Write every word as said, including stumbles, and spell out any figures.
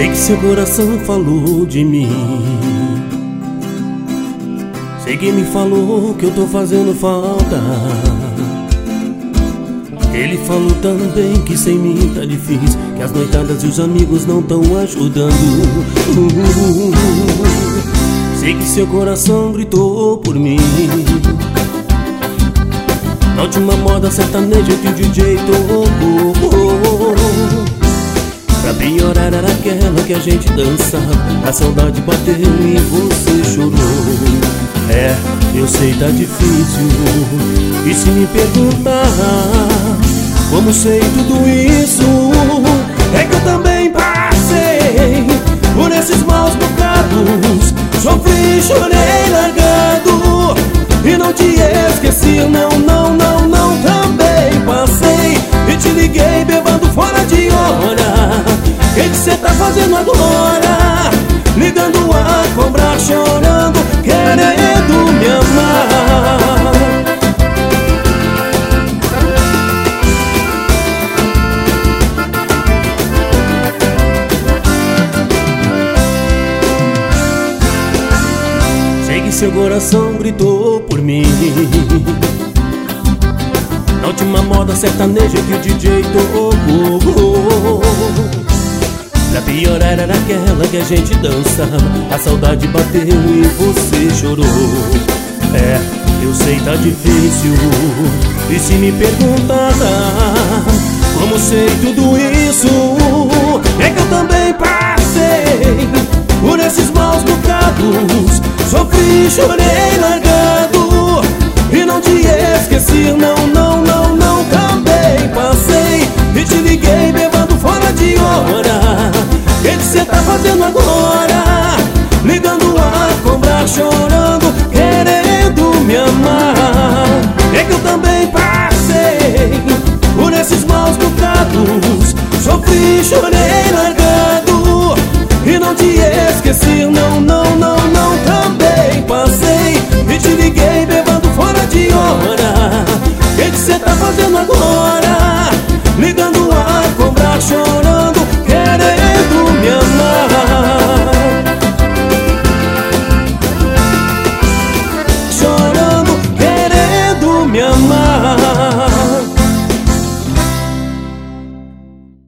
Sei que seu coração falou de mim. Sei que me falou que eu tô fazendo falta. Ele falou também que sem mim tá difícil, que as noitadas e os amigos não tão ajudando. uh, Sei que seu coração gritou por mim. Na última moda sertaneja que o D J tocou. Pra piorar era aquela que a gente dançava. A saudade bateu e você chorou. É, eu sei tá difícil. E se me perguntar como sei tudo isso, é que eu também passei por esses maus bocados. Sofri, chorei largado e não te esqueci, não, não, não, não. Também passei e te liguei bebendo fora de hora. O que cê tá fazendo agora? Ligando a cobrar, chorando, querendo me amar. Sei que seu coração gritou por mim. Na última moda sertaneja que o D J tocou. Pra piorar era aquela que a gente dançava. A saudade bateu e você chorou. É, eu sei tá difícil. E se me perguntar como sei tudo isso, é que eu também passei por esses maus bocados. Sofri, chorei largado e não te esqueci, não, não, não, não. Também passei e te liguei bebendo fora de hora. O que cê tá fazendo agora? Ligando a cobrar, chorando, querendo me amar. É que eu também passei por esses maus bocados. Sofri, chorei largado e não te esqueci.